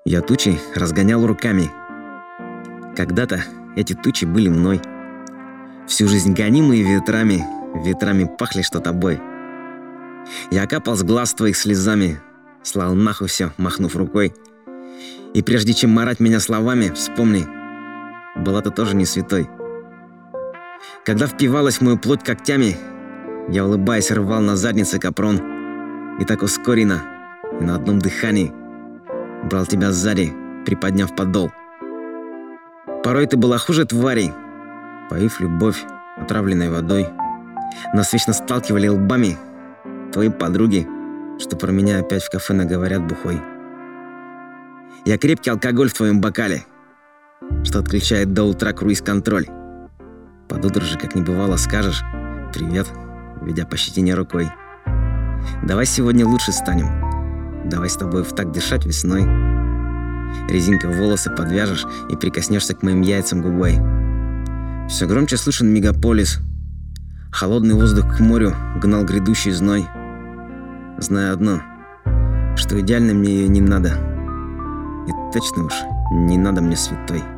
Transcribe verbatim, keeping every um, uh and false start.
Я тучи разгонял руками. Когда-то эти тучи были мной. Всю жизнь гонимые ветрами, ветрами пахли что тобой. Я капал с глаз твоих слезами, слал нахуй все, махнув рукой. И прежде чем марать меня словами, вспомни, была ты тоже не святой. Когда впивалась в мою плоть когтями, я, улыбаясь, рвал на заднице капрон. И так ускоренно, и на одном дыхании брал тебя сзади, приподняв подол. Порой ты была хуже тварей, поив любовь отравленной водой. Нас вечно сталкивали лбами твои подруги, что про меня опять в кафе наговорят бухой. Я крепкий алкоголь в твоем бокале, что отключает до утра круиз-контроль. Под утро же, как не бывало, скажешь «Привет», ведя по щетине рукой. Давай сегодня лучше станем, давай с тобой в такт дышать весной. Резинкой волосы подвяжешь и прикоснешься к моим яйцам губой. Все громче слышен мегаполис. Холодный воздух к морю гнал грядущий зной. Знаю одно, что идеально мне ее не надо. И точно уж не надо мне святой.